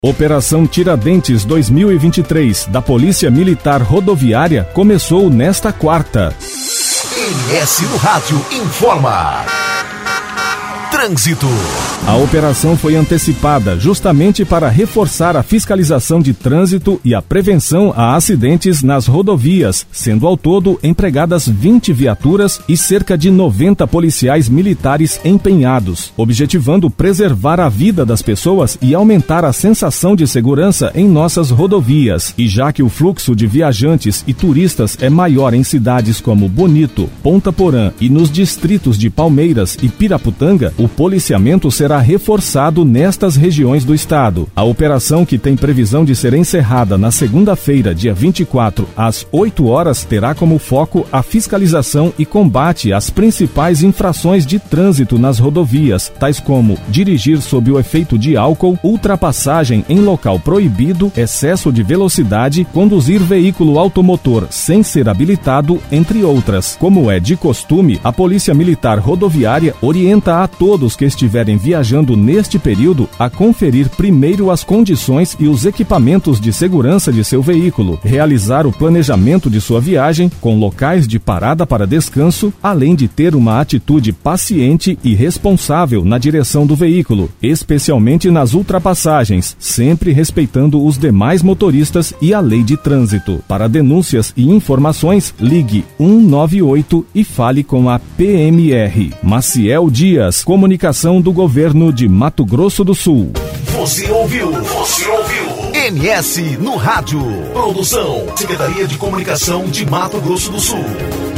Operação Tiradentes 2023 da Polícia Militar Rodoviária começou nesta quarta. MS no Rádio informa. Trânsito. A operação foi antecipada justamente para reforçar a fiscalização de trânsito e a prevenção a acidentes nas rodovias, sendo ao todo empregadas 20 viaturas e cerca de 90 policiais militares empenhados, objetivando preservar a vida das pessoas e aumentar a sensação de segurança em nossas rodovias. E já que o fluxo de viajantes e turistas é maior em cidades como Bonito, Ponta Porã e nos distritos de Palmeiras e Piraputanga, o policiamento será reforçado nestas regiões do estado. A operação, que tem previsão de ser encerrada na segunda-feira, dia 24, às 8 horas, terá como foco a fiscalização e combate às principais infrações de trânsito nas rodovias, tais como dirigir sob o efeito de álcool, ultrapassagem em local proibido, excesso de velocidade, conduzir veículo automotor sem ser habilitado, entre outras. Como é de costume, a Polícia Militar Rodoviária orienta a todos que estiverem viajando neste período a conferir primeiro as condições e os equipamentos de segurança de seu veículo, realizar o planejamento de sua viagem com locais de parada para descanso, além de ter uma atitude paciente e responsável na direção do veículo, especialmente nas ultrapassagens, sempre respeitando os demais motoristas e a lei de trânsito. Para denúncias e informações, ligue 198 e fale com a PMR. Maciel Dias, Comunicação do Governo de Mato Grosso do Sul. Você ouviu? MS no Rádio. Produção, Secretaria de Comunicação de Mato Grosso do Sul.